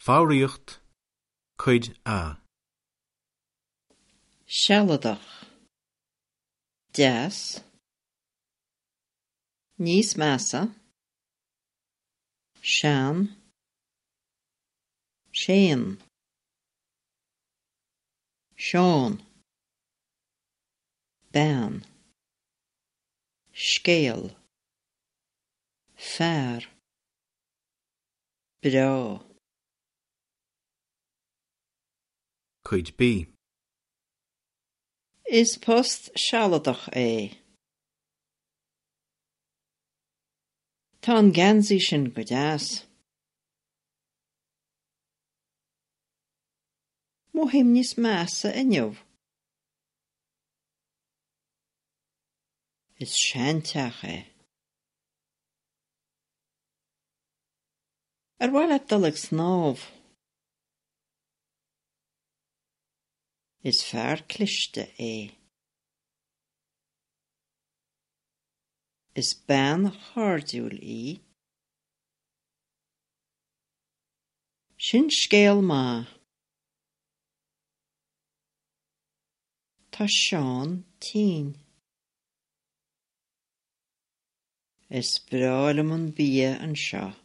Fáíocht cuid A. Sealadach. Deas. Níos measa. Sean. Séan. Sean. Ben. Scéal. Fear. Bra. Cuid B. Is post sealadach é. Tá an gceansaí sin go deas. Muhaim níos measa inniu. Is seanteach é. Bhaile dullag snámh. Is fearr cliste é. Is bean chairdiúil í. Sin scéal má. Tá Seán tin. Is brála mun bia an seo.